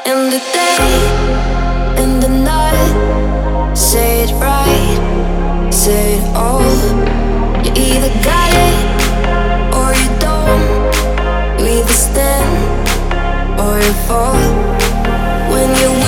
In the day, in the night, say it right, say it all. You either got it or you don't. You either stand or you fall. When you